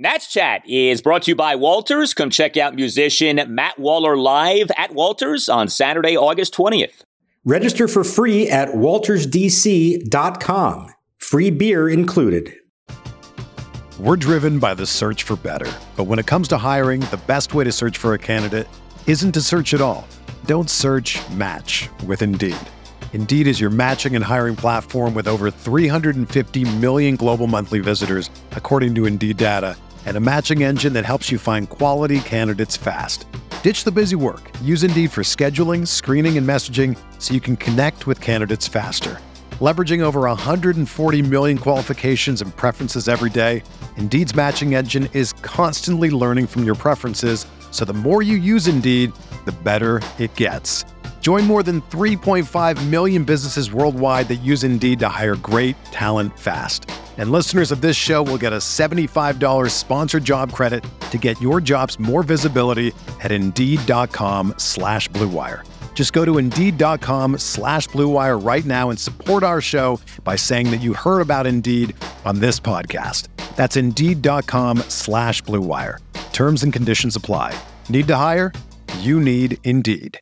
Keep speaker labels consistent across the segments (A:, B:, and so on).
A: Nats Chat is brought to you by Walters. Come check out musician Matt Waller live at Walters on Saturday, August 20th.
B: Register for free at waltersdc.com. Free beer included.
C: We're driven by the search for better. But when it comes to hiring, the best way to search for a candidate isn't to search at all. Don't search, match with Indeed. Indeed is your matching and hiring platform with over 350 million global monthly visitors, according to Indeed data, and a matching engine that helps you find quality candidates fast. Ditch the busy work. Use Indeed for scheduling, screening, and messaging so you can connect with candidates faster. Leveraging over 140 million qualifications and preferences every day, Indeed's matching engine is constantly learning from your preferences, so the more you use Indeed, the better it gets. Join more than 3.5 million businesses worldwide that use Indeed to hire great talent fast. And listeners of this show will get a $75 sponsored job credit to get your jobs more visibility at Indeed.com/Blue Wire. Just go to Indeed.com/Blue Wire right now and support our show by saying that you heard about Indeed on this podcast. That's Indeed.com/Blue Wire. Terms and conditions apply. Need to hire? You need Indeed.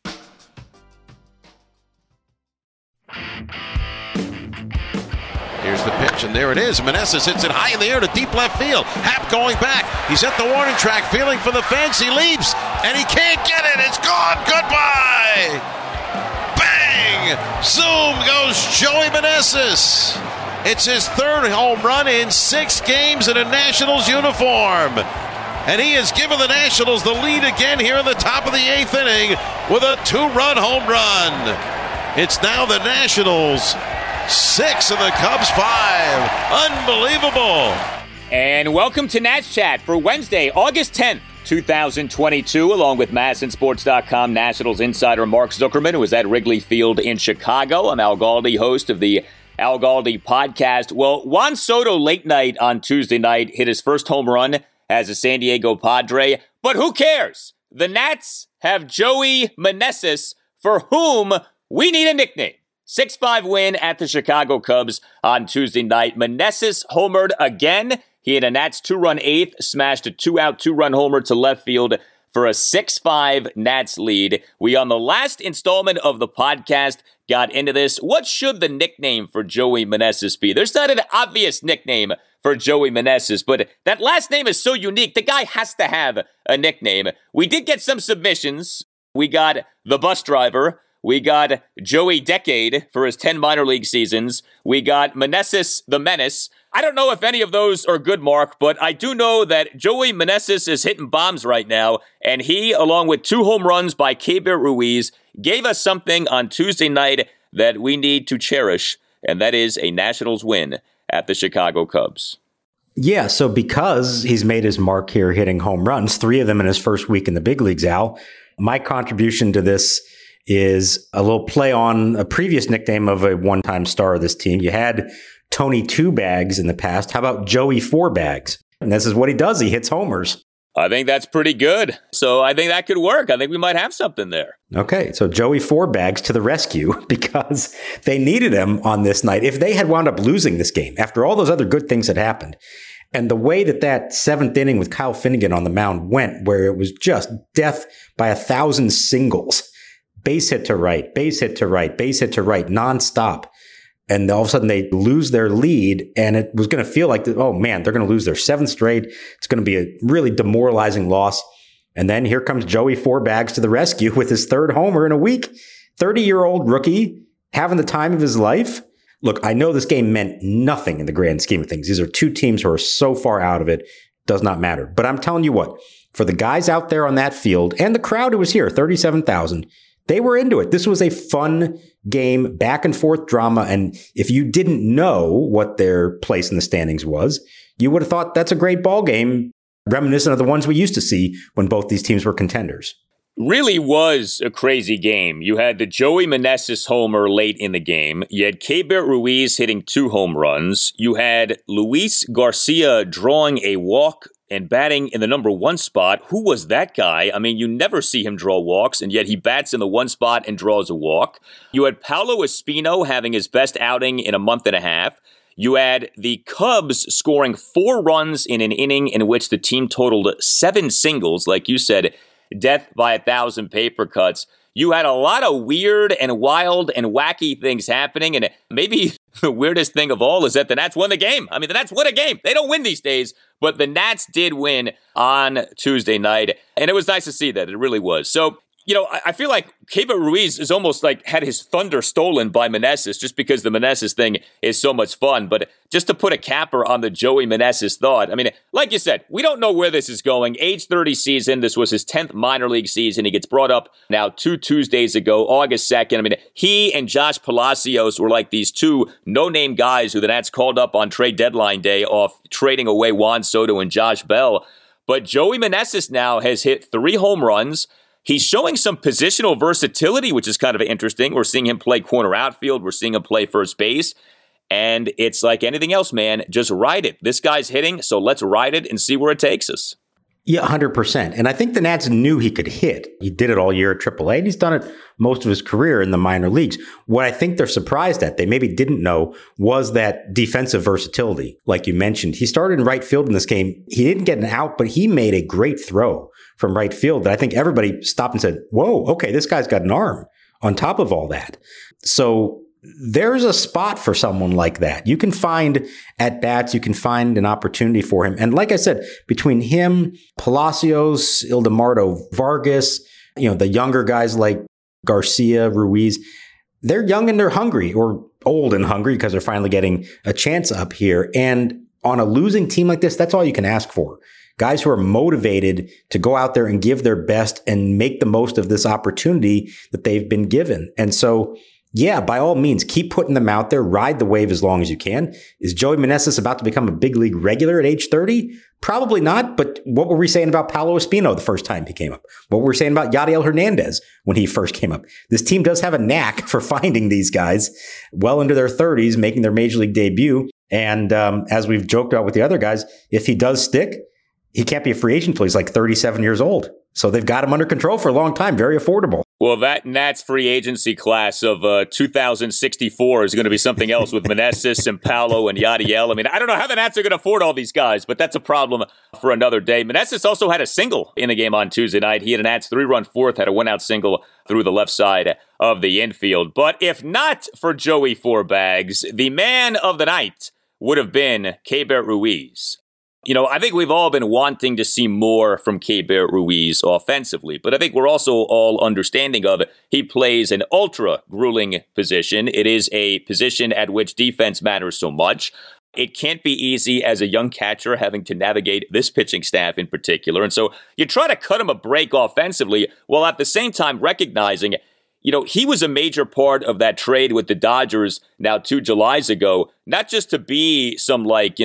D: Here's the pitch, and there it is. Meneses hits it high in the air to deep left field. Happ going back. He's at the warning track, feeling for the fence. He leaps, and he can't get it. It's gone. Goodbye. Bang! Zoom goes Joey Meneses. It's his third home run in 6 games in a Nationals uniform. And he has given the Nationals the lead again here in the top of the 8th inning with a 2-run home run. It's now the Nationals 6 and the Cubs 5. Unbelievable.
A: And welcome to Nats Chat for Wednesday, August 10th, 2022, along with MASNsports.com Nationals insider Mark Zuckerman, who was at Wrigley Field in Chicago. I'm Al Galdi, host of the Al Galdi podcast. Well, Juan Soto late night on Tuesday night hit his first home run as a San Diego Padre. But who cares? The Nats have Joey Meneses, for whom we need a nickname. 6-5 win at the Chicago Cubs on Tuesday night. Meneses homered again. He had a Nats 2-run 8th, smashed a 2-out 2-run homer to left field for a 6-5 Nats lead. We, on the last installment of the podcast, got into this. What should the nickname for Joey Meneses be? There's not an obvious nickname for Joey Meneses, but that last name is so unique. The guy has to have a nickname. We did get some submissions. We got the bus driver. We got Joey Decade for his 10 minor league seasons. We got Meneses the Menace. I don't know if any of those are good, Mark, but I do know that Joey Meneses is hitting bombs right now, and he, along with 2 home runs by Keibert Ruiz, gave us something on Tuesday night that we need to cherish, and that is a Nationals win at the Chicago Cubs.
B: Yeah, so because he's made his mark here hitting home runs, 3 of them in his first week in the big leagues, Al, my contribution to this is a little play on a previous nickname of a one-time star of this team. You had Tony 2 Bags in the past. How about Joey 4 Bags? And this is what he does. He hits homers.
A: I think that's pretty good. So I think that could work. I think we might have something there.
B: Okay, so Joey 4 Bags to the rescue because they needed him on this night. If they had wound up losing this game after all those other good things had happened, and the way that 7th inning with Kyle Finnegan on the mound went, where it was just death by 1,000 singles, base hit to right, base hit to right, base hit to right, nonstop. And all of a sudden they lose their lead, and it was going to feel like, oh man, they're going to lose their 7th straight. It's going to be a really demoralizing loss. And then here comes Joey 4 Bags to the rescue with his 3rd homer in a week. 30-year-old rookie having the time of his life. Look, I know this game meant nothing in the grand scheme of things. These are 2 teams who are so far out of it, does not matter. But I'm telling you what, for the guys out there on that field and the crowd who was here, 37,000, they were into it. This was a fun game, back and forth drama. And if you didn't know what their place in the standings was, you would have thought that's a great ball game, reminiscent of the ones we used to see when both these teams were contenders.
A: Really was a crazy game. You had the Joey Meneses homer late in the game. You had Keibert Ruiz hitting 2 home runs. You had Luis Garcia drawing a walk and batting in the number 1 spot. Who was that guy? I mean, you never see him draw walks, and yet he bats in the 1 spot and draws a walk. You had Paolo Espino having his best outing in a month and a half. You had the Cubs scoring 4 runs in an inning in which the team totaled 7 singles, like you said, death by 1,000 paper cuts. You had a lot of weird and wild and wacky things happening, and maybe the weirdest thing of all is that the Nats won the game. I mean, the Nats win a game. They don't win these days, but the Nats did win on Tuesday night, and it was nice to see that. It really was. So, you know, I feel like Keibert Ruiz is almost like had his thunder stolen by Meneses just because the Meneses thing is so much fun. But just to put a capper on the Joey Meneses thought, I mean, like you said, we don't know where this is going. Age 30 season. This was his 10th minor league season. He gets brought up now 2 Tuesdays ago, August 2nd. I mean, he and Josh Palacios were like these 2 no-name guys who the Nats called up on trade deadline day off trading away Juan Soto and Josh Bell. But Joey Meneses now has hit 3 home runs. He's showing some positional versatility, which is kind of interesting. We're seeing him play corner outfield. We're seeing him play first base. And it's like anything else, man. Just ride it. This guy's hitting, so let's ride it and see where it takes us.
B: Yeah, 100%. And I think the Nats knew he could hit. He did it all year at AAA, and he's done it most of his career in the minor leagues. What I think they're surprised at, they maybe didn't know, was that defensive versatility. Like you mentioned, he started in right field in this game. He didn't get an out, but he made a great throw from right field that I think everybody stopped and said, whoa, okay, this guy's got an arm on top of all that. So there's a spot for someone like that. You can find at-bats, you can find an opportunity for him. And like I said, between him, Palacios, Ildemardo Vargas, you know, the younger guys like Garcia, Ruiz, they're young and they're hungry, or old and hungry because they're finally getting a chance up here. And on a losing team like this, that's all you can ask for. Guys who are motivated to go out there and give their best and make the most of this opportunity that they've been given. And so, yeah, by all means, keep putting them out there. Ride the wave as long as you can. Is Joey Meneses about to become a big league regular at age 30? Probably not. But what were we saying about Paolo Espino the first time he came up? What were we saying about Yadiel Hernandez when he first came up? This team does have a knack for finding these guys well into their 30s, making their major league debut. And as we've joked about with the other guys, if he does stick, he can't be a free agent until he's like 37 years old. So they've got him under control for a long time. Very affordable.
A: Well, that Nats free agency class of 2064 is going to be something else with Meneses and Paolo and Yadiel. I mean, I don't know how the Nats are going to afford all these guys, but that's a problem for another day. Meneses also had a single in the game on Tuesday night. He had a Nats 3-run fourth, had a 1-out single through the left side of the infield. But if not for Joey Fourbags, the man of the night would have been Keibert Ruiz. You know, I think we've all been wanting to see more from Keibert Ruiz offensively, but I think we're also all understanding of it. He plays an ultra grueling position. It is a position at which defense matters so much. It can't be easy as a young catcher having to navigate this pitching staff in particular. And so you try to cut him a break offensively while at the same time recognizing, you know, he was a major part of that trade with the Dodgers now 2 Julys ago, not just to be some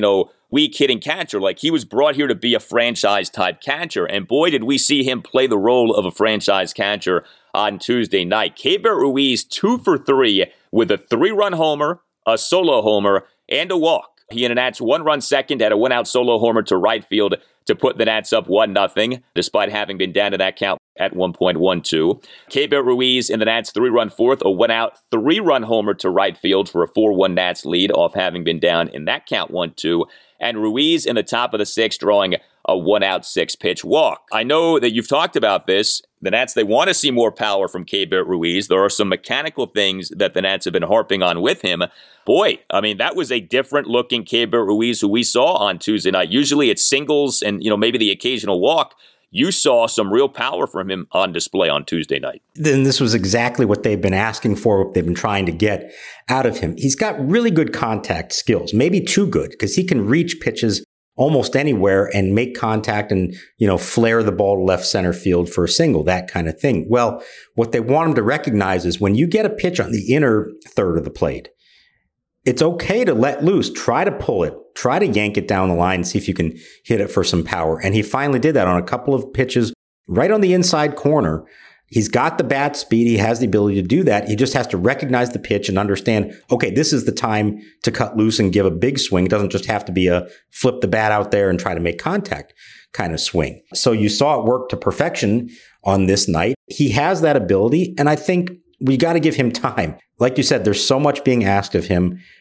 A: weak hitting catcher. Like, he was brought here to be a franchise type catcher. And boy, did we see him play the role of a franchise catcher on Tuesday night. Keibert Ruiz 2 for 3 with a 3-run homer, a solo homer, and a walk. He and the Nats 1-run second had a 1-out solo homer to right field to put the Nats up 1-0, despite having been down to that count at 1.12. Keibert Ruiz in the Nats 3-run fourth, a 1-out 3-run homer to right field for a 4-1 Nats lead off having been down in that count 1-2. And Ruiz in the top of the 6th drawing a 1-out 6-pitch walk. I know that you've talked about this. The Nats, they want to see more power from Keibert Ruiz. There are some mechanical things that the Nats have been harping on with him. Boy, I mean, that was a different looking Keibert Ruiz who we saw on Tuesday night. Usually it's singles and, maybe the occasional walk. You saw some real power from him on display on Tuesday night.
B: Then this was exactly what they've been asking for, what they've been trying to get out of him. He's got really good contact skills, maybe too good, because he can reach pitches almost anywhere and make contact and, flare the ball to left center field for a single, that kind of thing. Well, what they want him to recognize is when you get a pitch on the inner third of the plate, it's okay to let loose, try to pull it, try to yank it down the line and see if you can hit it for some power. And he finally did that on a couple of pitches right on the inside corner. He's got the bat speed. He has the ability to do that. He just has to recognize the pitch and understand, okay, this is the time to cut loose and give a big swing. It doesn't just have to be a flip the bat out there and try to make contact kind of swing. So you saw it work to perfection on this night. He has that ability, and I think we got to give him time. Like you said, there's so much being asked of him.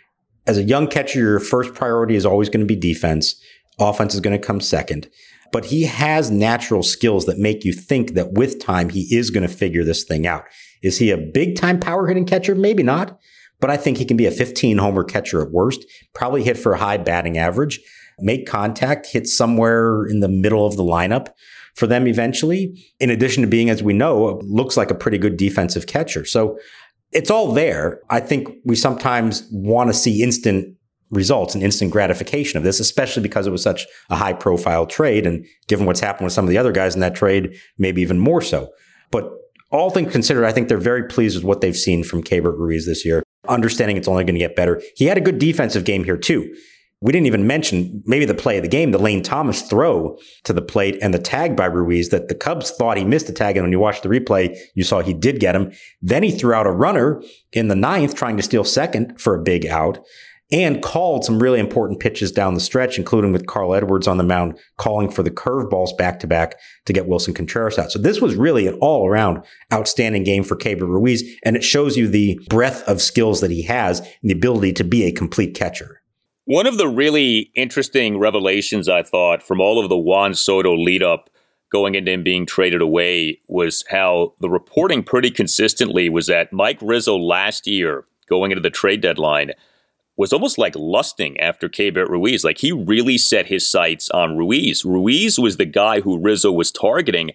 B: As a young catcher, your first priority is always going to be defense. Offense is going to come second. But he has natural skills that make you think that with time, he is going to figure this thing out. Is he a big-time power-hitting catcher? Maybe not. But I think he can be a 15-homer catcher at worst. Probably hit for a high batting average. Make contact, hit somewhere in the middle of the lineup for them eventually. In addition to being, as we know, looks like a pretty good defensive catcher. So it's all there. I think we sometimes want to see instant results and instant gratification of this, especially because it was such a high profile trade. And given what's happened with some of the other guys in that trade, maybe even more so. But all things considered, I think they're very pleased with what they've seen from Keibert Ruiz this year, understanding it's only going to get better. He had a good defensive game here too. We didn't even mention maybe the play of the game, the Lane Thomas throw to the plate and the tag by Ruiz that the Cubs thought he missed the tag. And when you watched the replay, you saw he did get him. Then he threw out a runner in the ninth, trying to steal second for a big out, and called some really important pitches down the stretch, including with Carl Edwards on the mound, calling for the curveballs back-to-back to get Wilson Contreras out. So this was really an all-around outstanding game for Keibert Ruiz, and it shows you the breadth of skills that he has and the ability to be a complete catcher.
A: One of the really interesting revelations, I thought, from all of the Juan Soto lead-up going into him being traded away was how the reporting pretty consistently was that Mike Rizzo last year, going into the trade deadline, was almost like lusting after Keibert Ruiz. Like, he really set his sights on Ruiz. Ruiz was the guy who Rizzo was targeting,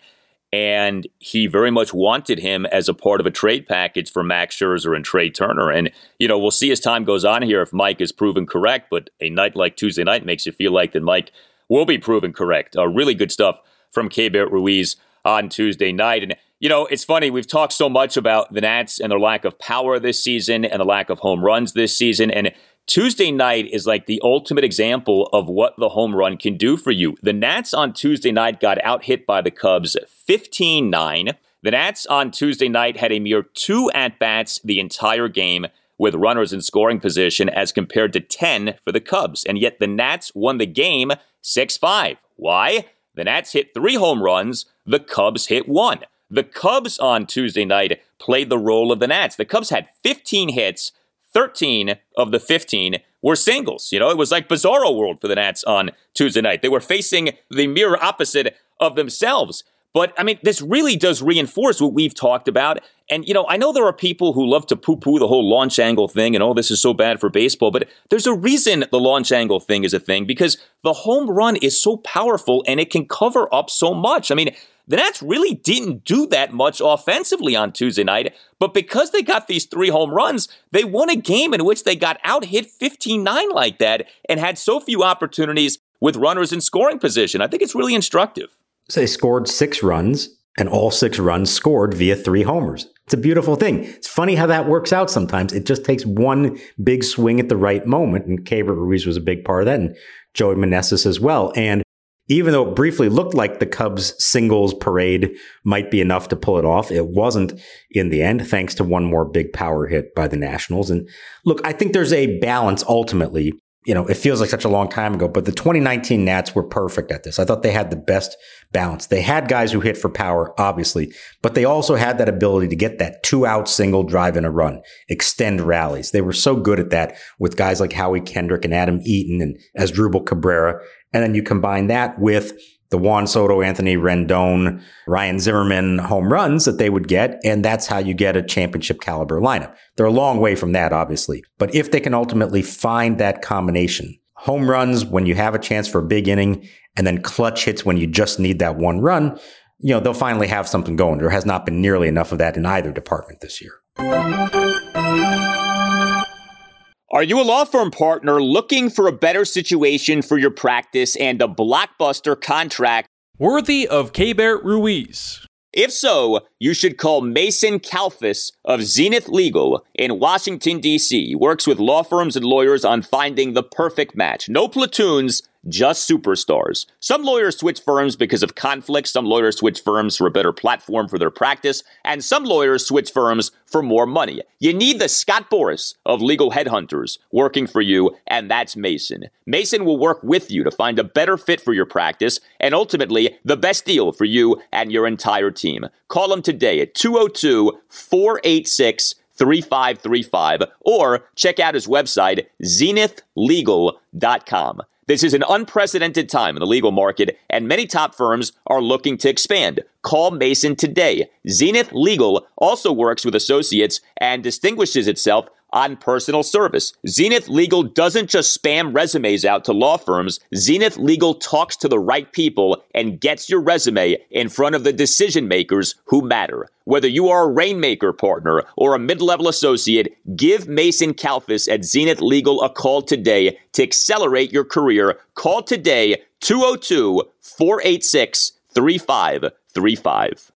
A: and he very much wanted him as a part of a trade package for Max Scherzer and Trey Turner. And, you know, we'll see as time goes on here if Mike is proven correct, but a night like Tuesday night makes you feel like that Mike will be proven correct. Really good stuff from Keibert Ruiz on Tuesday night. And, you know, it's funny, we've talked so much about the Nats and their lack of power this season and the lack of home runs this season, and Tuesday night is like the ultimate example of what the home run can do for you. The Nats on Tuesday night got out-hit by the Cubs 15-9. The Nats on Tuesday night had a mere 2 at-bats the entire game with runners in scoring position as compared to 10 for the Cubs. And yet the Nats won the game 6-5. Why? The Nats hit 3 home runs. The Cubs hit 1. The Cubs on Tuesday night played the role of the Nats. The Cubs had 15 hits. 13 of the 15 were singles. You know, it was like Bizarro World for the Nats on Tuesday night. They were facing the mirror opposite of themselves. But, I mean, this really does reinforce what we've talked about. And, you know, I know there are people who love to poo-poo the whole launch angle thing and, oh, this is so bad for baseball. But there's a reason the launch angle thing is a thing, because the home run is so powerful and it can cover up so much. I mean, the Nats really didn't do that much offensively on Tuesday night, but because they got these 3 home runs, they won a game in which they got out-hit 15-9 like that and had so few opportunities with runners in scoring position. I think it's really instructive.
B: So they scored 6 runs, and all 6 runs scored via 3 homers. It's a beautiful thing. It's funny how that works out sometimes. It just takes one big swing at the right moment, and Keibert Ruiz was a big part of that, and Joey Meneses as well. And even though it briefly looked like the Cubs singles parade might be enough to pull it off, it wasn't in the end, thanks to one more big power hit by the Nationals. And look, I think there's a balance ultimately. You know, it feels like such a long time ago, but the 2019 Nats were perfect at this. I thought they had the best balance. They had guys who hit for power, obviously, but they also had that ability to get that 2-out single, drive in a run, extend rallies. They were so good at that with guys like Howie Kendrick and Adam Eaton and Asdrubal Cabrera. And then you combine that with the Juan Soto, Anthony Rendon, Ryan Zimmerman home runs that they would get, and that's how you get a championship caliber lineup. They're a long way from that, obviously. But if they can ultimately find that combination, home runs when you have a chance for a big inning, and then clutch hits when you just need that one run, you know, they'll finally have something going. There has not been nearly enough of that in either department this year.
A: Are you a law firm partner looking for a better situation for your practice and a blockbuster contract
E: worthy of Keibert Ruiz?
A: If so, you should call Mason Kalfas of Zenith Legal in Washington, D.C. He works with law firms and lawyers on finding the perfect match. No platoons, just superstars. Some lawyers switch firms because of conflicts. Some lawyers switch firms for a better platform for their practice. And some lawyers switch firms for more money. You need the Scott Boras of legal headhunters working for you, and that's Mason. Mason will work with you to find a better fit for your practice and ultimately the best deal for you and your entire team. Call him today at 202-486-3600. 3535, or check out his website, zenithlegal.com. This is an unprecedented time in the legal market, and many top firms are looking to expand. Call Mason today. Zenith Legal also works with associates and distinguishes itself on personal service. Zenith Legal doesn't just spam resumes out to law firms. Zenith Legal talks to the right people and gets your resume in front of the decision makers who matter. Whether you are a Rainmaker partner or a mid-level associate, give Mason Kalfas at Zenith Legal a call today to accelerate your career. Call today, 202-486-3535.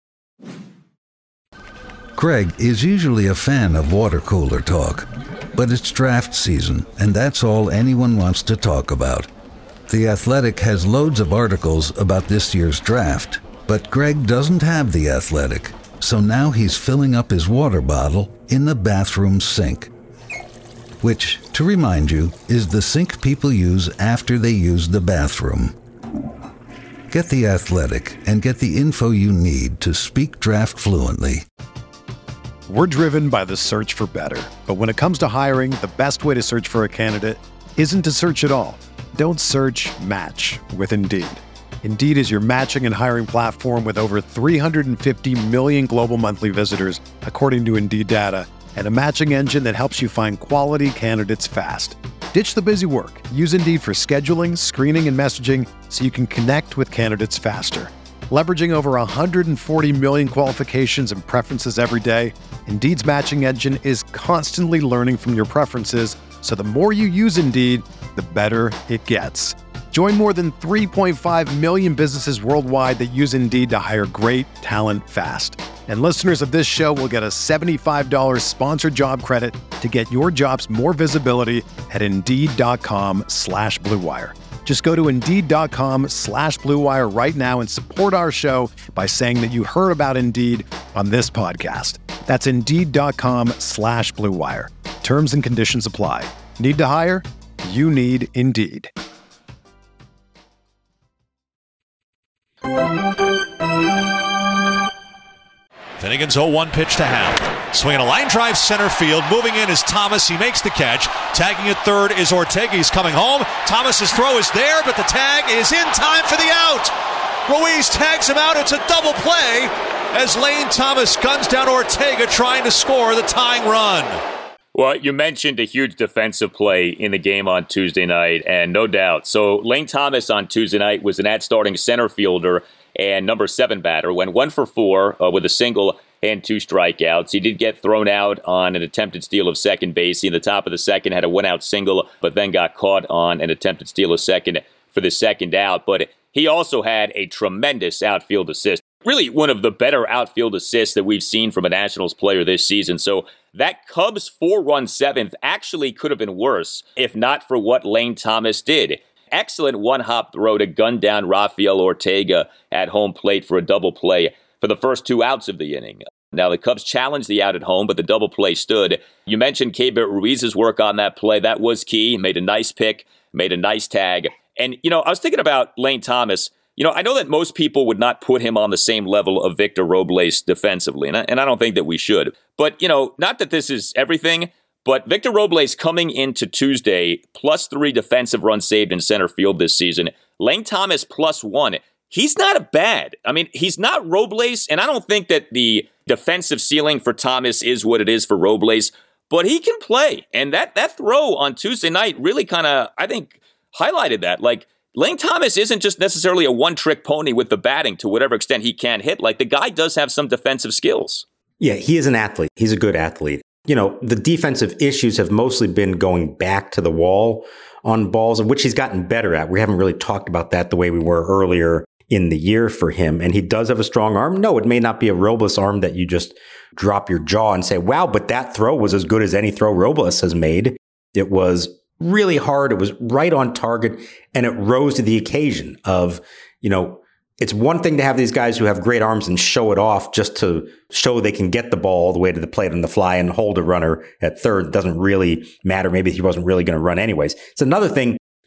F: Craig is usually a fan of water cooler talk, but it's draft season, and that's all anyone wants to talk about. The Athletic has loads of articles about this year's draft, but Greg doesn't have The Athletic, so now he's filling up his water bottle in the bathroom sink. Which, to remind you, is the sink people use after they use the bathroom. Get The Athletic and get the info you need to speak draft fluently.
C: We're driven by the search for better. But when it comes to hiring, the best way to search for a candidate isn't to search at all. Don't search, match with Indeed. Indeed is your matching and hiring platform with over 350 million global monthly visitors, according to Indeed data, and a matching engine that helps you find quality candidates fast. Ditch the busy work. Use Indeed for scheduling, screening, and messaging so you can connect with candidates faster. Leveraging over 140 million qualifications and preferences every day, Indeed's matching engine is constantly learning from your preferences, so the more you use Indeed, the better it gets. Join more than 3.5 million businesses worldwide that use Indeed to hire great talent fast. And listeners of this show will get a $75 sponsored job credit to get your jobs more visibility at Indeed.com/Blue Wire. Just go to Indeed.com/Blue Wire right now and support our show by saying that you heard about Indeed on this podcast. That's Indeed.com/Blue Wire. Terms and conditions apply. Need to hire? You need Indeed.
G: Finnegan's 0-1 pitch to Hal. Swinging a line drive center field. Moving in is Thomas. He makes the catch. Tagging at third is Ortega. He's coming home. Thomas's throw is there, but the tag is in time for the out. Ruiz tags him out. It's a double play as Lane Thomas guns down Ortega trying to score the tying run.
A: Well, you mentioned a huge defensive play in the game on Tuesday night, and no doubt. So Lane Thomas on Tuesday night was an at-starting center fielder and number 7 batter. Went 1 for 4 with a single and 2 strikeouts. He did get thrown out on an attempted steal of second base. He, in the top of the second, had a 1-out single, but then got caught on an attempted steal of second for the second out. But he also had a tremendous outfield assist. Really one of the better outfield assists that we've seen from a Nationals player this season. So that Cubs 4-run 7th actually could have been worse if not for what Lane Thomas did. Excellent one-hop throw to gun down Rafael Ortega at home plate for a double play for the first 2 outs of the inning. Now, the Cubs challenged the out at home, but the double play stood. You mentioned Keibert Ruiz's work on that play. That was key. Made a nice pick, made a nice tag. And, I was thinking about Lane Thomas. I know that most people would not put him on the same level of Victor Robles defensively, and I don't think that we should. But, not that this is everything, but Victor Robles coming into Tuesday, +3 defensive runs saved in center field this season. Lane Thomas +1. He's not bad. I mean, he's not Robles, and I don't think that the defensive ceiling for Thomas is what it is for Robles, but he can play. And that throw on Tuesday night really kind of, I think, highlighted that. Like, Lane Thomas isn't just necessarily a one-trick pony with the batting to whatever extent he can hit. Like, the guy does have some defensive skills. Yeah,
B: he is an athlete. He's a good athlete. The defensive issues have mostly been going back to the wall on balls, which he's gotten better at. We haven't really talked about that the way we were earlier in the year for him. And he does have a strong arm. No, it may not be a Robles arm that you just drop your jaw and say, wow, but that throw was as good as any throw Robles has made. It was really hard. It was right on target, and it rose to the occasion of, it's one thing to have these guys who have great arms and show it off just to show they can get the ball all the way to the plate on the fly and hold a runner at third. It doesn't really matter. Maybe he wasn't really going to run anyways. It's another thing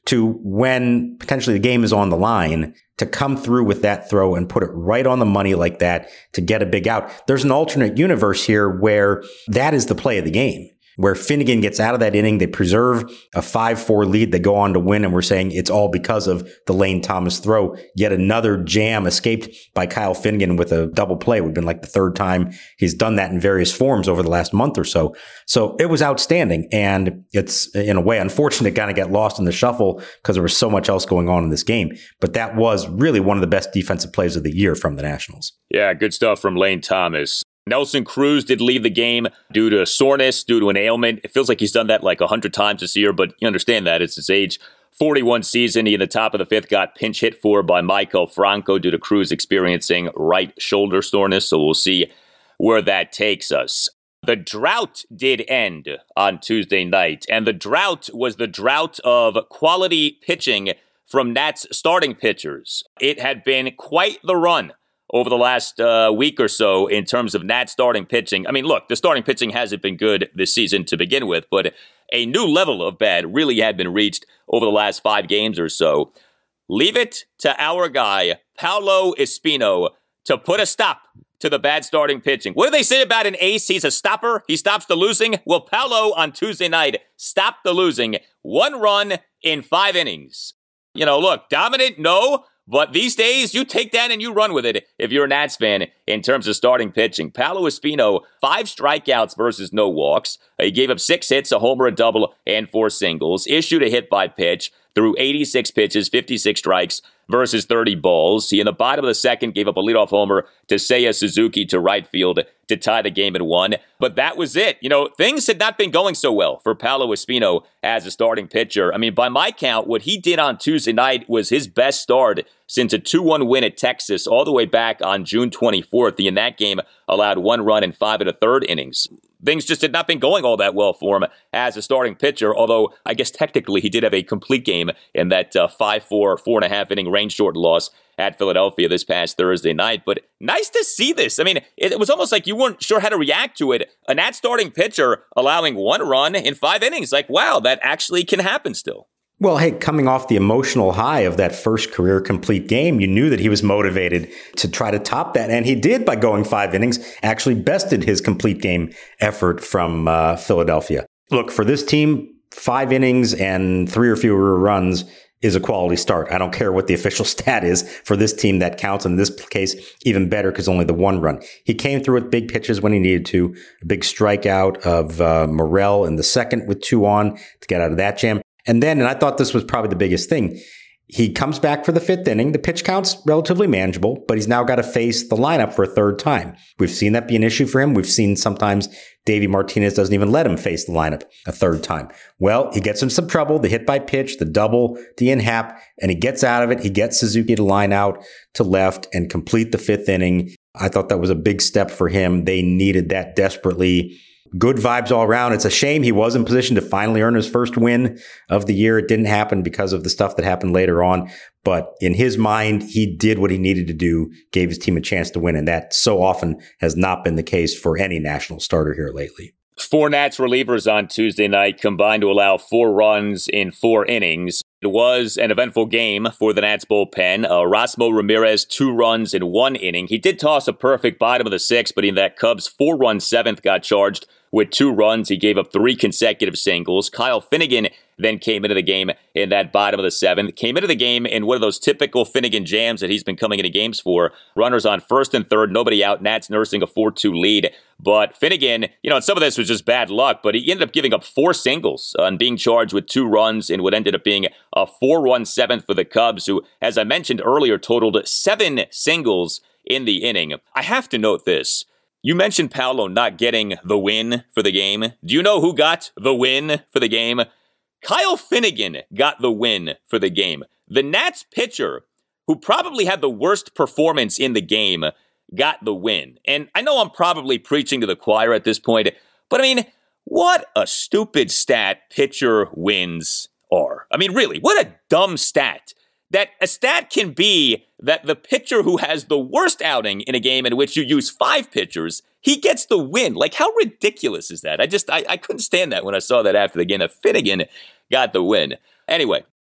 B: to when potentially the game is on the line to come through with that throw and put it right on the money like that to get a big out. There's an alternate universe here where that is the play of the game, where Finnegan gets out of that inning. They preserve a 5-4 lead. They go on to win. And we're saying it's all because of the Lane Thomas throw. Yet another jam escaped by Kyle Finnegan with a double play. It would have been like the third time he's done that in various forms over the last month or so. So it was outstanding. And it's, in a way, unfortunate kind of got lost in the shuffle because there was so much else going on in this game. But that was really one of the best defensive plays of the year from the Nationals.
A: Yeah, good stuff from Lane Thomas. Nelson Cruz did leave the game due to soreness, due to an ailment. It feels like he's done that like 100 times this year, but you understand that. It's his age 41 season. He, in the top of the fifth, got pinch hit for by Michael Franco due to Cruz experiencing right shoulder soreness. So we'll see where that takes us. The drought did end on Tuesday night, and the drought was the drought of quality pitching from Nats starting pitchers. It had been quite the run over the last week or so in terms of Nats starting pitching. I mean, look, the starting pitching hasn't been good this season to begin with, but a new level of bad really had been reached over the last 5 games or so. Leave it to our guy, Paolo Espino, to put a stop to the bad starting pitching. What do they say about an ace? He's a stopper. He stops the losing. Well, Paolo on Tuesday night stopped the losing. 1 run in 5 innings. You know, look, dominant, no. But these days, you take that and you run with it if you're a Nats fan in terms of starting pitching. Paolo Espino, 5 strikeouts versus no walks. He gave up 6 hits, a homer, a double, and 4 singles. Issued a hit by pitch through 86 pitches, 56 strikes versus 30 balls. He, in the bottom of the second, gave up a leadoff homer to Seiya Suzuki to right field to tie the game at 1. But that was it. You know, things had not been going so well for Paolo Espino as a starting pitcher. I mean, by my count, what he did on Tuesday night was his best start since a 2-1 win at Texas all the way back on June 24th. He, in that game, allowed 1 run in 5 1/3 innings. Things just had not been going all that well for him as a starting pitcher, although I guess technically he did have a complete game in that 5-4, 4.5 inning rain short loss at Philadelphia this past Thursday night. But nice to see this. I mean, it was almost like you weren't sure how to react to it. A Nats starting pitcher allowing 1 run in 5 innings. Like, wow, that actually can happen still.
B: Well, hey, coming off the emotional high of that first career complete game, you knew that he was motivated to try to top that. And he did by going 5 innings, actually bested his complete game effort from Philadelphia. Look, for this team, 5 innings and 3 or fewer runs is a quality start. I don't care what the official stat is. For this team, that counts. And in this case, even better because only the 1 run. He came through with big pitches when he needed to. A big strikeout of Morel in the second with 2 on to get out of that jam. And then, and I thought this was probably the biggest thing, he comes back for the 5th inning. The pitch count's relatively manageable, but he's now got to face the lineup for a 3rd time. We've seen that be an issue for him. We've seen sometimes Davey Martinez doesn't even let him face the lineup a 3rd time. Well, he gets in some trouble, the hit by pitch, the double, the in-hap, and he gets out of it. He gets Suzuki to line out to left and complete the 5th inning. I thought that was a big step for him. They needed that desperately. Good vibes all around. It's a shame he was in position to finally earn his first win of the year. It didn't happen because of the stuff that happened later on. But in his mind, he did what he needed to do, gave his team a chance to win. And that so often has not been the case for any national starter here lately.
A: 4 Nats relievers on Tuesday night combined to allow 4 runs in 4 innings. It was an eventful game for the Nats bullpen. Erasmo Ramirez, 2 runs in 1 inning. He did toss a perfect bottom of the 6th, but in that Cubs 4-run 7th got charged with 2 runs. He gave up 3 consecutive singles. Kyle Finnegan then came into the game in that bottom of the 7th. Came into the game in one of those typical Finnegan jams that he's been coming into games for. Runners on 1st and 3rd, nobody out. Nats nursing a 4-2 lead. But Finnegan, you know, some of this was just bad luck, but he ended up giving up 4 singles and being charged with 2 runs in what ended up being a 4-run 7th for the Cubs, who, as I mentioned earlier, totaled 7 singles in the inning. I have to note this. You mentioned Paolo not getting the win for the game. Do you know who got the win for the game? Kyle Finnegan got the win for the game. The Nats pitcher, who probably had the worst performance in the game, got the win. And I know I'm probably preaching to the choir at this point, but I mean, what a stupid stat pitcher wins are. I mean, really, what a dumb stat. That a stat can be that the pitcher who has the worst outing in a game in which you use 5 pitchers, he gets the win. Like, how ridiculous is that? I couldn't stand that when I saw that after the game, that Finnegan got the win. Anyway,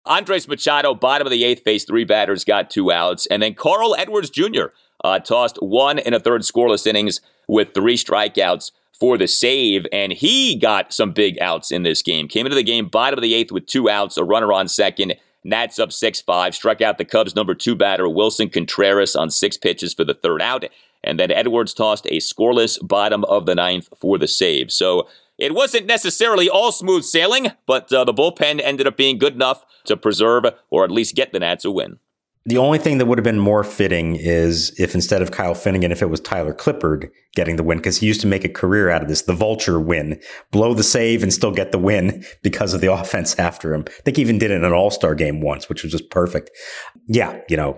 A: Andres Machado, bottom of the 8th, faced 3 batters, got 2 outs. And then Carl Edwards Jr. Tossed 1 1/3 scoreless innings with 3 strikeouts for the save. And he got some big outs in this game. Came into the game bottom of the 8th with 2 outs, a runner on second. Nats up 6-5. Struck out the Cubs' number 2 batter, Wilson Contreras, on 6 pitches for the 3rd out. And then Edwards tossed a scoreless bottom of the 9th for the save. So it wasn't necessarily all smooth sailing, but the bullpen ended up being good enough to preserve or at least get the Nats a win.
B: The only thing that would have been more fitting is if instead of Kyle Finnegan, if it was Tyler Clippard getting the win, because he used to make a career out of this, the vulture win, blow the save and still get the win because of the offense after him. I think he even did it in an all-star game once, which was just perfect. Yeah,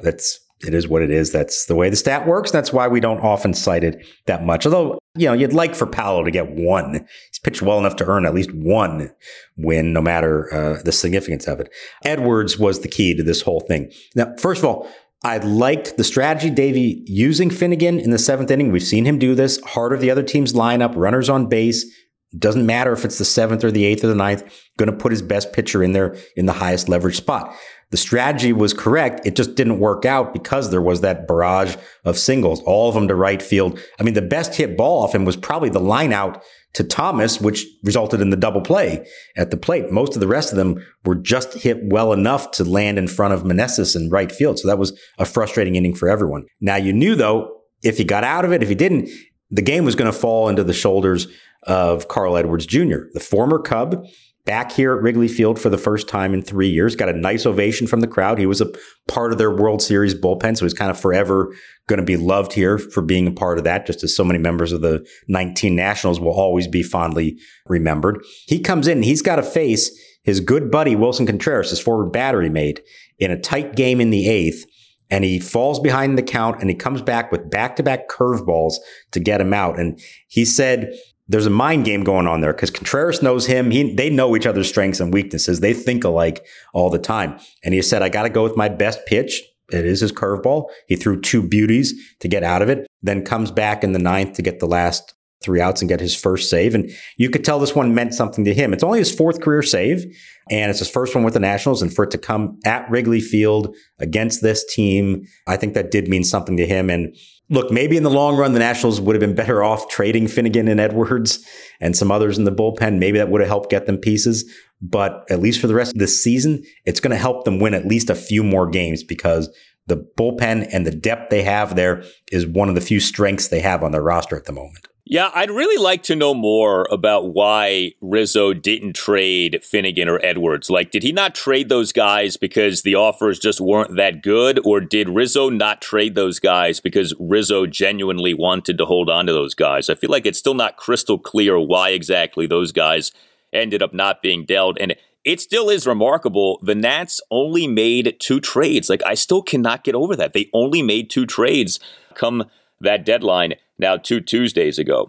B: it is what it is. That's the way the stat works. That's why we don't often cite it that much. Although, you'd like for Paolo to get one. He's pitched well enough to earn at least one win, no matter the significance of it. Edwards was the key to this whole thing. Now, first of all, I liked the strategy, Davey, using Finnegan in the 7th inning. We've seen him do this. Heart of the other team's lineup, runners on base. Doesn't matter if it's the 7th or the 8th or the 9th. Going to put his best pitcher in there in the highest leverage spot. The strategy was correct. It just didn't work out because there was that barrage of singles, all of them to right field. I mean, the best hit ball off him was probably the line out to Thomas, which resulted in the double play at the plate. Most of the rest of them were just hit well enough to land in front of Meneses in right field. So that was a frustrating inning for everyone. Now, you knew, though, if he got out of it, if he didn't, the game was going to fall into the shoulders of Carl Edwards Jr., the former Cub, back here at Wrigley Field for the first time in 3 years. Got a nice ovation from the crowd. He was a part of their World Series bullpen, so he's kind of forever going to be loved here for being a part of that, just as so many members of the 19 Nationals will always be fondly remembered. He comes in and he's got to face his good buddy Wilson Contreras, his forward battery mate, in a tight game in the 8th, and he falls behind the count and he comes back with back-to-back curveballs to get him out. And he said there's a mind game going on there because Contreras knows him. They know each other's strengths and weaknesses. They think alike all the time. And he said, I got to go with my best pitch. It is his curveball. He threw 2 beauties to get out of it, then comes back in the 9th to get the last 3 outs and get his first save. And you could tell this one meant something to him. It's only his 4th career save, and it's his first one with the Nationals. And for it to come at Wrigley Field against this team, I think that did mean something to him. And look, maybe in the long run, the Nationals would have been better off trading Finnegan and Edwards and some others in the bullpen. Maybe that would have helped get them pieces. But at least for the rest of this season, it's going to help them win at least a few more games because the bullpen and the depth they have there is one of the few strengths they have on their roster at the moment.
A: Yeah, I'd really like to know more about why Rizzo didn't trade Finnegan or Edwards. Like, did he not trade those guys because the offers just weren't that good? Or did Rizzo not trade those guys because Rizzo genuinely wanted to hold on to those guys? I feel like it's still not crystal clear why exactly those guys ended up not being dealt. And it still is remarkable. The Nats only made 2 trades. Like, I still cannot get over that. They only made 2 trades come that deadline now 2 Tuesdays ago.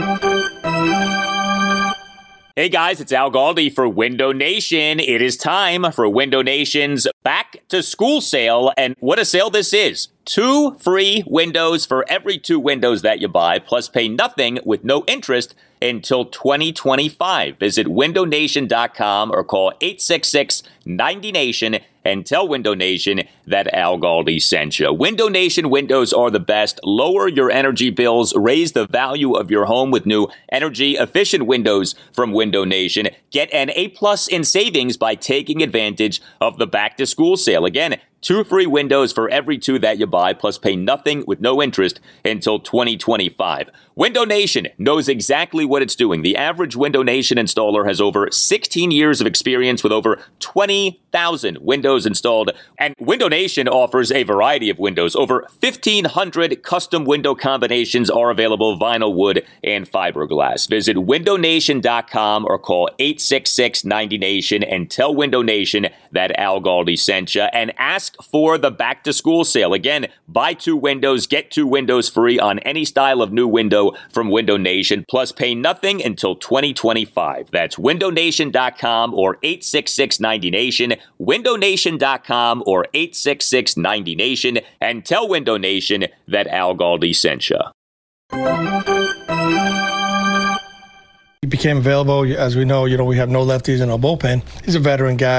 A: Hey guys, it's Al Galdi for Window Nation. It is time for Window Nation's Back to School sale. And what a sale this is. 2 free windows for every 2 windows that you buy, plus pay nothing with no interest until 2025. Visit windownation.com or call 866-90NATION and tell Window Nation that Al Galdi sent you. Window Nation windows are the best. Lower your energy bills, raise the value of your home with new energy-efficient windows from Window Nation. Get an A+ in savings by taking advantage of the back-to-school sale. Again, 2 free windows for every 2 that you buy, plus pay nothing with no interest until 2025. Window Nation knows exactly what it's doing. The average Window Nation installer has over 16 years of experience with over 20,000 windows installed. And Window Nation offers a variety of windows. Over 1,500 custom window combinations are available: vinyl, wood, and fiberglass. Visit windownation.com or call 866-90NATION and tell Window Nation that Al Galdi sent you. And ask for the back-to-school sale. Again, buy 2 windows, get 2 windows free on any style of new window from Window Nation, plus pay nothing until 2025. That's windownation.com or 866-90NATION, windownation.com or 866-90NATION, and tell Window Nation that Al Galdi sent you.
H: He became available. As we know, we have no lefties in our bullpen. He's a veteran guy.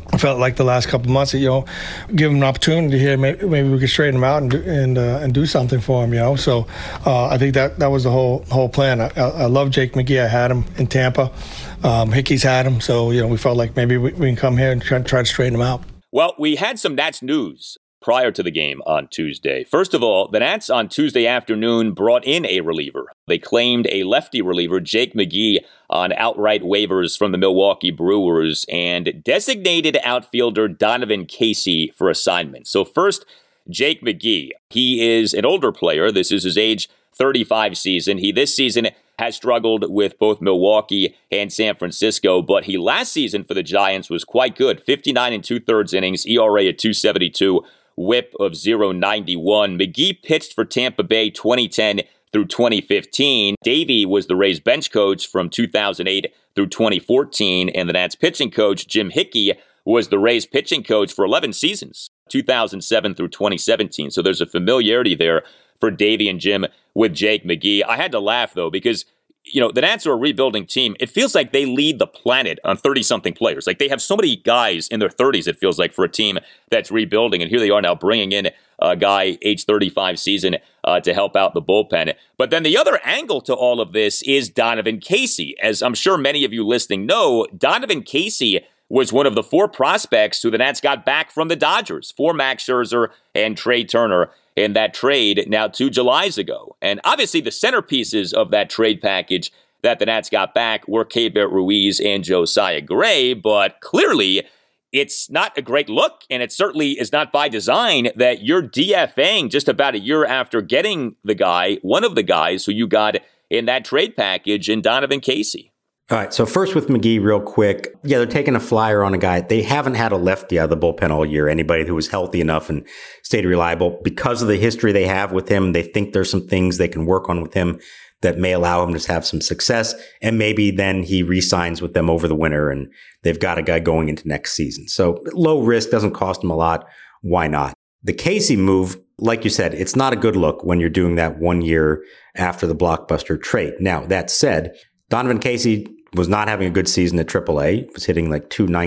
H: I felt like the last couple of months, give him an opportunity here. Maybe we could straighten him out and do something for him, So I think that was the whole plan. I love Jake McGee. I had him in Tampa. Hickey's had him. So, we felt like maybe we can come here and try to straighten him out.
A: Well, we had some Nats news prior to the game on Tuesday. First of all, the Nats on Tuesday afternoon brought in a reliever. They claimed a lefty reliever, Jake McGee, on outright waivers from the Milwaukee Brewers and designated outfielder Donovan Casey for assignment. So first, Jake McGee. He is an older player. This is his age 35 season. He this season has struggled with both Milwaukee and San Francisco, but he last season for the Giants was quite good. 59 and 2/3 innings, ERA at 2.72, whip of 0.91. McGee pitched for Tampa Bay 2010 through 2015. Davey was the Rays bench coach from 2008 through 2014, and the Nats pitching coach, Jim Hickey, was the Rays pitching coach for 11 seasons, 2007 through 2017. So there's a familiarity there for Davey and Jim with Jake McGee. I had to laugh, though, because the Nats are a rebuilding team. It feels like they lead the planet on 30-something players. Like, they have so many guys in their 30s, it feels like, for a team that's rebuilding. And here they are now bringing in a guy, age 35 season, to help out the bullpen. But then the other angle to all of this is Donovan Casey. As I'm sure many of you listening know, Donovan Casey was one of the 4 prospects who the Nats got back from the Dodgers for Max Scherzer and Trey Turner in that trade now 2 Julys ago. And obviously the centerpieces of that trade package that the Nats got back were Keibert Ruiz and Josiah Gray, but clearly it's not a great look, and it certainly is not by design that you're DFAing just about a year after getting the guy, one of the guys who you got in that trade package in Donovan Casey.
B: All right, so first with McGee real quick. Yeah, they're taking a flyer on a guy. They haven't had a lefty out of the bullpen all year, anybody who was healthy enough and stayed reliable. Because of the history they have with him, they think there's some things they can work on with him that may allow him to have some success. And maybe then he re-signs with them over the winter and they've got a guy going into next season. So low risk, doesn't cost him a lot. Why not? The Casey move, like you said, it's not a good look when you're doing that 1 year after the blockbuster trade. Now, that said, Donovan Casey was not having a good season at AAA, was hitting like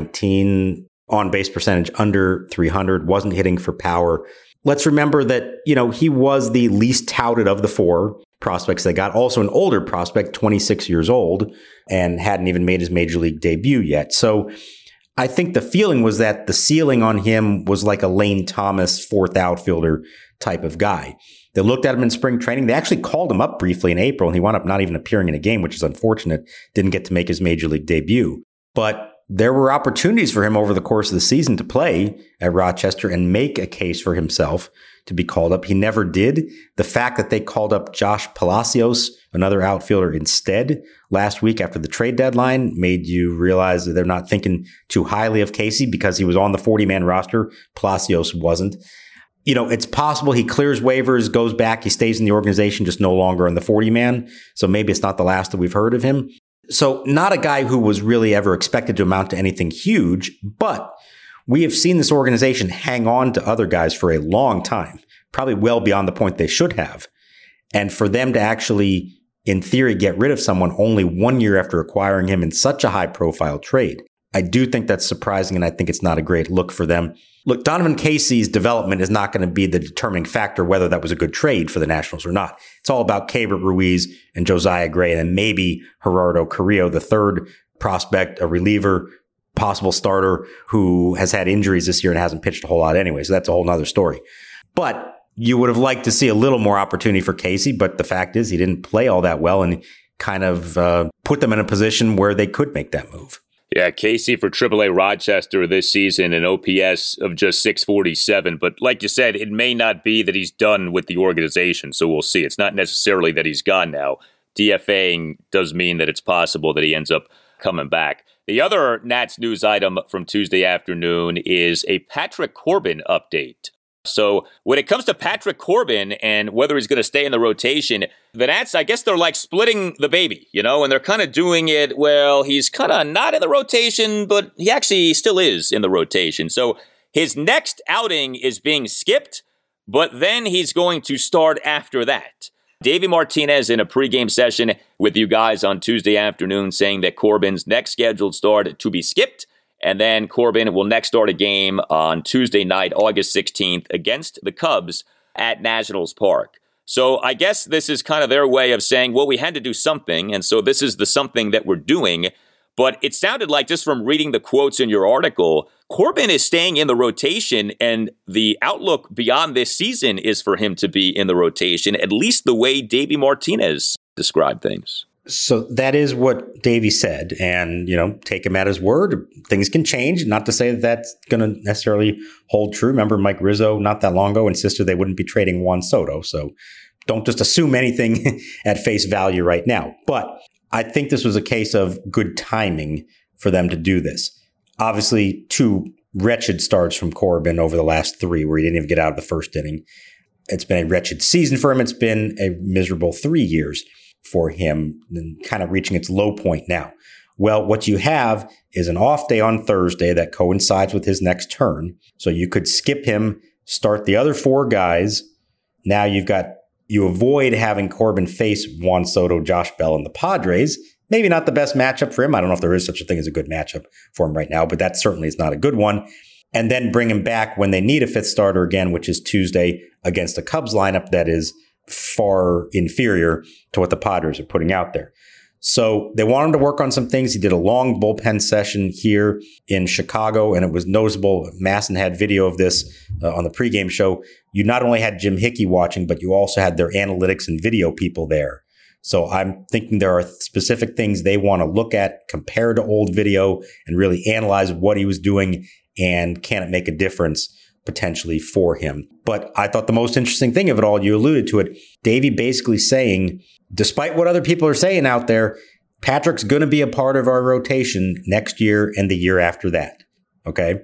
B: 219 on base percentage under 300, wasn't hitting for power. Let's remember that, he was the least touted of the 4 prospects they got. Also an older prospect, 26 years old, and hadn't even made his major league debut yet. So I think the feeling was that the ceiling on him was like a Lane Thomas 4th outfielder type of guy. They looked at him in spring training. They actually called him up briefly in April, and he wound up not even appearing in a game, which is unfortunate. Didn't get to make his major league debut. But there were opportunities for him over the course of the season to play at Rochester and make a case for himself to be called up. He never did. The fact that they called up Josh Palacios, another outfielder, instead last week after the trade deadline made you realize that they're not thinking too highly of Casey because he was on the 40-man roster. Palacios wasn't. It's possible he clears waivers, goes back, he stays in the organization, just no longer on the 40-man. So maybe it's not the last that we've heard of him. So not a guy who was really ever expected to amount to anything huge, but we have seen this organization hang on to other guys for a long time, probably well beyond the point they should have. And for them to actually, in theory, get rid of someone only 1 year after acquiring him in such a high-profile trade, I do think that's surprising, and I think it's not a great look for them. Look, Donovan Casey's development is not going to be the determining factor whether that was a good trade for the Nationals or not. It's all about Keibert Ruiz and Josiah Gray, and then maybe Gerardo Carrillo, the 3rd prospect, a reliever, possible starter who has had injuries this year and hasn't pitched a whole lot anyway. So that's a whole nother story. But you would have liked to see a little more opportunity for Casey, but the fact is he didn't play all that well and kind of put them in a position where they could make that move.
A: Yeah, Casey for AAA Rochester this season, an OPS of just 647. But like you said, it may not be that he's done with the organization, so we'll see. It's not necessarily that he's gone now. DFAing does mean that it's possible that he ends up coming back. The other Nats news item from Tuesday afternoon is a Patrick Corbin update. So when it comes to Patrick Corbin and whether he's going to stay in the rotation, the Nats, I guess they're like splitting the baby, and they're kind of doing it, well, he's kind of not in the rotation, but he actually still is in the rotation. So his next outing is being skipped, but then he's going to start after that. Davey Martinez in a pregame session with you guys on Tuesday afternoon saying that Corbin's next scheduled start to be skipped And then Corbin will next start a game on Tuesday night, August 16th, against the Cubs at Nationals Park. So I guess this is kind of their way of saying, well, we had to do something, and so this is the something that we're doing. But it sounded like, just from reading the quotes in your article, Corbin is staying in the rotation, and the outlook beyond this season is for him to be in the rotation, at least the way Davey Martinez described things.
B: So that is what Davey said, and, take him at his word. Things can change. Not to say that that's going to necessarily hold true. Remember, Mike Rizzo, not that long ago, insisted they wouldn't be trading Juan Soto. So don't just assume anything at face value right now. But I think this was a case of good timing for them to do this. Obviously, 2 wretched starts from Corbin over the last 3, where he didn't even get out of the first inning. It's been a wretched season for him. It's been a miserable 3 years for him, and kind of reaching its low point now. Well, what you have is an off day on Thursday that coincides with his next turn. So you could skip him, start the other 4 guys. Now you avoid having Corbin face Juan Soto, Josh Bell, and the Padres. Maybe not the best matchup for him. I don't know if there is such a thing as a good matchup for him right now, but that certainly is not a good one. And then bring him back when they need a 5th starter again, which is Tuesday against a Cubs lineup that is far inferior to what the Padres are putting out there. So they want him to work on some things. He did a long bullpen session here in Chicago, and it was noticeable. Masson had video of this on the pregame show. You not only had Jim Hickey watching, but you also had their analytics and video people there. So I'm thinking there are specific things they want to look at, compare to old video, and really analyze what he was doing, and can it make a difference potentially for him. But I thought the most interesting thing of it all, you alluded to it, Davey basically saying, despite what other people are saying out there, Patrick's going to be a part of our rotation next year and the year after that. Okay?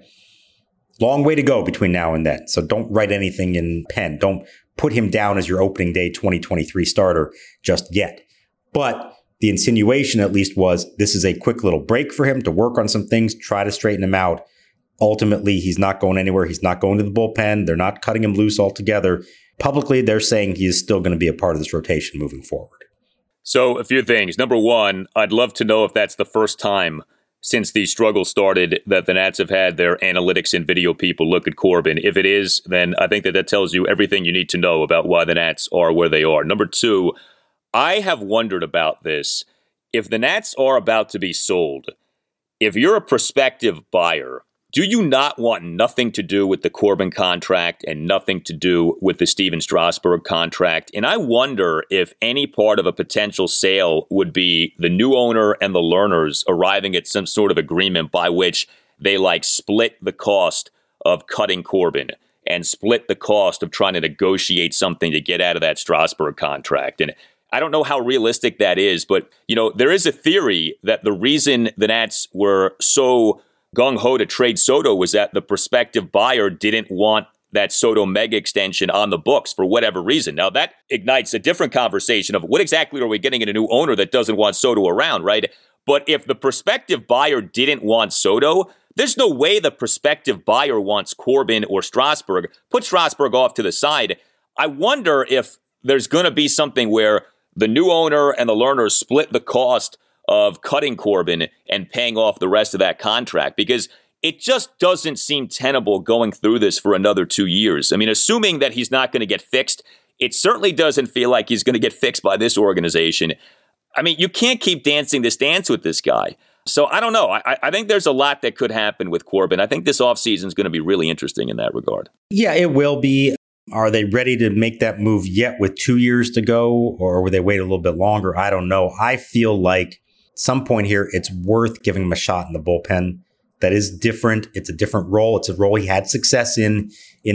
B: Long way to go between now and then. So don't write anything in pen. Don't put him down as your opening day 2023 starter just yet. But the insinuation at least was this is a quick little break for him to work on some things, try to straighten him out. Ultimately, he's not going anywhere. He's not going to the bullpen. They're not cutting him loose altogether. Publicly, they're saying he is still going to be a part of this rotation moving forward.
A: So a few things. Number one, I'd love to know if that's the first time since these struggles started that the Nats have had their analytics and video people look at Corbin. If it is, then I think that tells you everything you need to know about why the Nats are where they are. Number two, I have wondered about this. If the Nats are about to be sold, if you're a prospective buyer, do you not want nothing to do with the Corbin contract and nothing to do with the Steven Strasburg contract? And I wonder if any part of a potential sale would be the new owner and the Lerners arriving at some sort of agreement by which they split the cost of cutting Corbin and split the cost of trying to negotiate something to get out of that Strasburg contract. And I don't know how realistic that is, but there is a theory that the reason the Nats were so gung-ho to trade Soto was that the prospective buyer didn't want that Soto mega extension on the books for whatever reason. Now, that ignites a different conversation of what exactly are we getting in a new owner that doesn't want Soto around, right? But if the prospective buyer didn't want Soto, there's no way the prospective buyer wants Corbin or Strasburg. Put Strasburg off to the side. I wonder if there's going to be something where the new owner and the Lerners split the cost of cutting Corbin and paying off the rest of that contract, because it just doesn't seem tenable going through this for another 2 years. I mean, assuming that he's not going to get fixed, it certainly doesn't feel like he's going to get fixed by this organization. I mean, you can't keep dancing this dance with this guy. So I don't know. I think there's a lot that could happen with Corbin. I think this offseason is going to be really interesting in that regard.
B: Yeah, it will be. Are they ready to make that move yet with 2 years to go, or will they wait a little bit longer? I don't know. I feel like some point here, it's worth giving him a shot in the bullpen. That is different. It's a different role. It's a role he had success in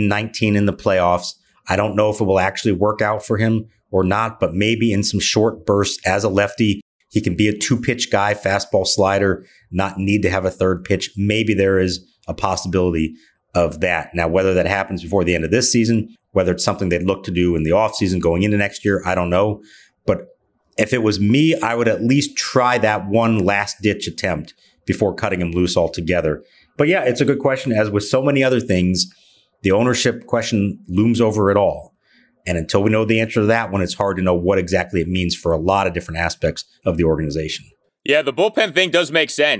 B: 19 in the playoffs. I don't know if it will actually work out for him or not, but maybe in some short bursts as a lefty, he can be a 2-pitch guy, fastball slider, not need to have a third pitch. Maybe there is a possibility of that. Now, whether that happens before the end of this season, whether it's something they'd look to do in the offseason going into next year, I don't know. But if it was me, I would at least try that one last-ditch attempt before cutting him loose altogether. But yeah, it's a good question. As with so many other things, the ownership question looms over it all. And until we know the answer to that one, it's hard to know what exactly it means for a lot of different aspects of the organization.
A: Yeah, the bullpen thing does make sense.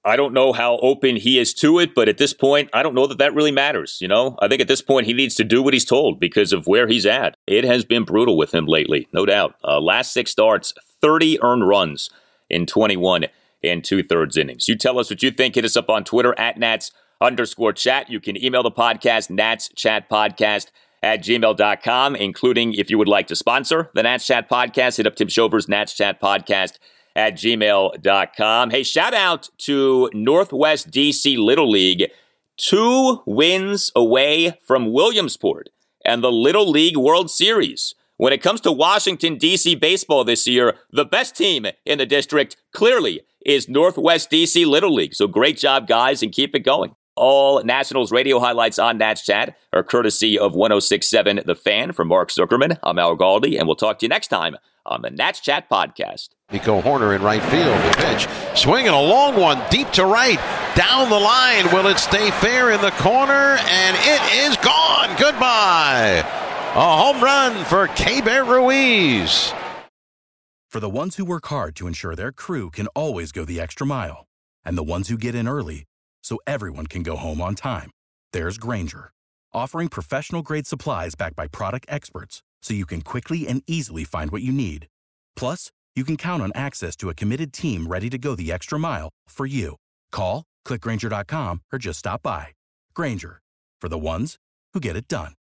A: I don't know how open he is to it, but at this point, I don't know that really matters. I think at this point, he needs to do what he's told because of where he's at. It has been brutal with him lately, no doubt. Last 6 starts, 30 earned runs in 21 and 2/3 innings. You tell us what you think. Hit us up on Twitter at Nats_chat. You can email the podcast, natschatpodcast@gmail.com, including if you would like to sponsor the Nats Chat Podcast. Hit up Tim Schover's Nats Chat Podcast at gmail.com. Hey, shout out to Northwest DC Little League, 2 wins away from Williamsport and the Little League World Series. When it comes to Washington, D.C. baseball this year, the best team in the district clearly is Northwest D.C. Little League. So great job, guys, and keep it going. All Nationals radio highlights on Nats Chat are courtesy of 106.7 The Fan. From Mark Zuckerman, I'm Al Galdi, and we'll talk to you next time on the Nats Chat Podcast.
D: Nico Hoerner in right field. The pitch. Swinging a long one deep to right. Down the line. Will it stay fair in the corner? And it is gone. Goodbye. A home run for Keibert Ruiz.
I: For the ones who work hard to ensure their crew can always go the extra mile, and the ones who get in early so everyone can go home on time, there's Grainger, offering professional-grade supplies backed by product experts so you can quickly and easily find what you need. Plus, you can count on access to a committed team ready to go the extra mile for you. Call, click Grainger.com, or just stop by. Grainger, for the ones who get it done.